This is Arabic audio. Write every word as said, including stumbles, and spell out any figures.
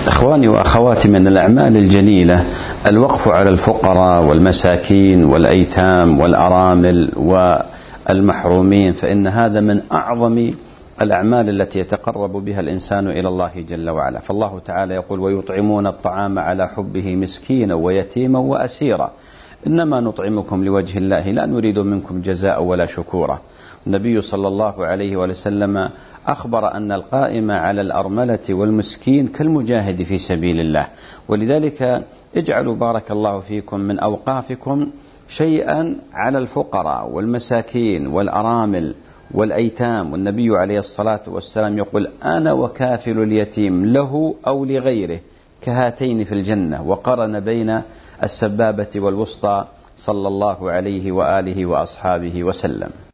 إخواني وأخواتي، من الأعمال الجليلة الوقف على الفقراء والمساكين والأيتام والأرامل والمحرومين، فإن هذا من أعظم الأعمال التي يتقرب بها الإنسان إلى الله جل وعلا. فالله تعالى يقول: ويطعمون الطعام على حبه مسكينا ويتيما وأسيرا إنما نطعمكم لوجه الله لا نريد منكم جزاء ولا شكورا. النبي صلى الله عليه وسلم أخبر أن القائم على الأرملة والمسكين كالمجاهد في سبيل الله، ولذلك اجعلوا بارك الله فيكم من أوقافكم شيئا على الفقراء والمساكين والأرامل والأيتام. والنبي عليه الصلاة والسلام يقول: أنا وكافل اليتيم له أو لغيره كهاتين في الجنة، وقرن بين السبابة والوسطى صلى الله عليه وآله وأصحابه وسلم.